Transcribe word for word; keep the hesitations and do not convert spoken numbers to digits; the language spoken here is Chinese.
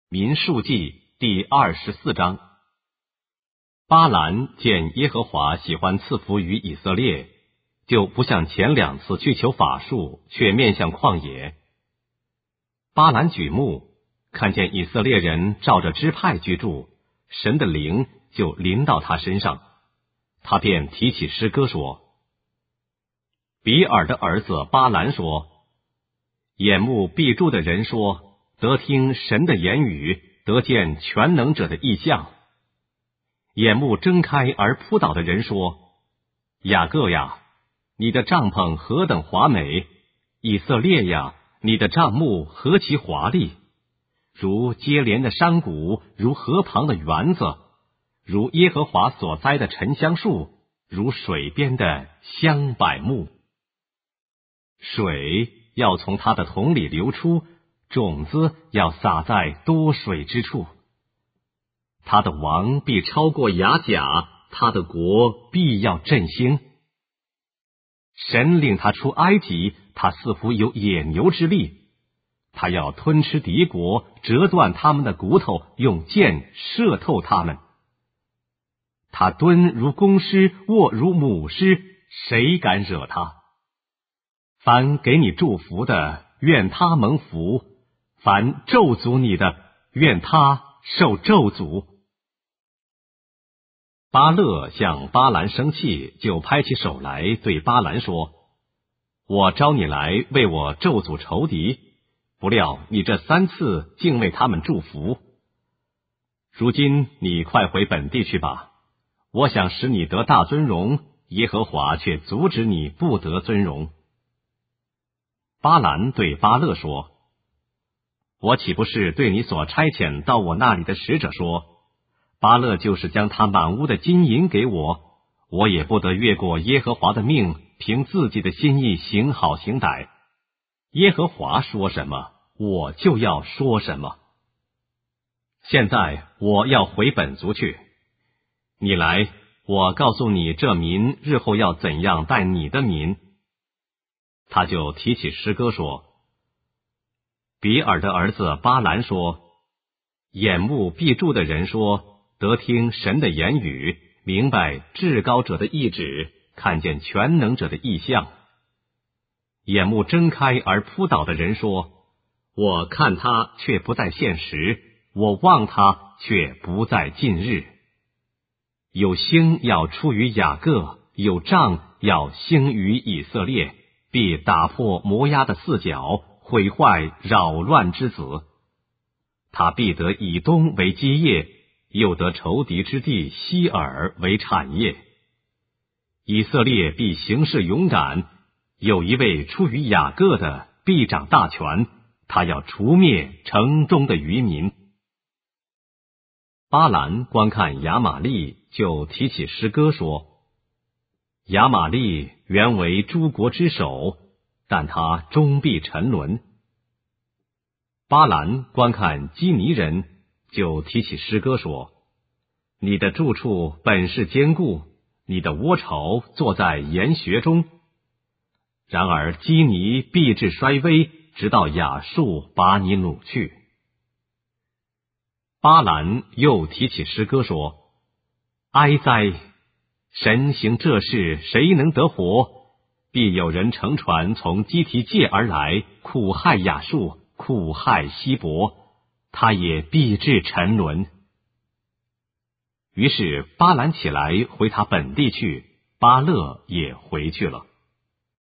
民数记第二十四章。巴兰见耶和华喜欢赐福于以色列，就不像前两次去求法术，却面向旷野。巴兰举目，看见以色列人照着支派居住，神的灵就临到他身上，他便提起诗歌说：比尔的儿子巴兰说，眼目闭住的人说，得听神的言语，得见全能者的异象。眼目睁开而扑倒的人说，雅各呀，你的帐篷何等华美，以色列呀，你的帐幕何其华丽，如接连的山谷，如河旁的园子，如耶和华所栽的沉香树，如水边的香柏木。水要从他的桶里流出，种子要撒在多水之处。他的王必超过雅甲，他的国必要振兴。神领他出埃及，他似乎有野牛之力，他要吞吃敌国，折断他们的骨头，用箭射透他们。他蹲如公狮，卧如母狮，谁敢惹他？凡给你祝福的，愿他蒙福；凡咒诅你的，愿他受咒诅。巴勒向巴兰生气，就拍起手来对巴兰说：我招你来为我咒诅仇敌，不料你这三次竟为他们祝福。如今你快回本地去吧，我想使你得大尊荣，耶和华却阻止你不得尊荣。巴兰对巴勒说：我岂不是对你所差遣到我那里的使者说，巴勒就是将他满屋的金银给我，我也不得越过耶和华的命，凭自己的心意行好行歹。耶和华说什么，我就要说什么。现在我要回本族去，你来，我告诉你这民日后要怎样待你的民。他就提起诗歌说：比尔的儿子巴兰说，眼目闭住的人说，得听神的言语，明白至高者的意旨，看见全能者的异象。眼目睁开而扑倒的人说，我看他却不在现实，我望他却不在近日。有星要出于雅各，有杖要兴于以色列，必打破摩押的四角，毁坏扰乱之子。他必得以东为基业，又得仇敌之地希尔为产业。以色列必行事勇敢，有一位出于雅各的必掌大权，他要除灭城中的渔民。巴兰观看亚玛力，就提起诗歌说：亚玛力原为诸国之首，但他终必沉沦。巴兰观看基尼人，就提起诗歌说：你的住处本是坚固，你的窝巢坐在岩穴中。然而基尼必至衰微，直到亚述把你掳去。巴兰又提起诗歌说：哀哉！神行这事，谁能得活？必有人乘船从基提界而来，苦害亚述，苦害希伯，他也必至沉沦。于是巴兰起来回他本地去，巴勒也回去了。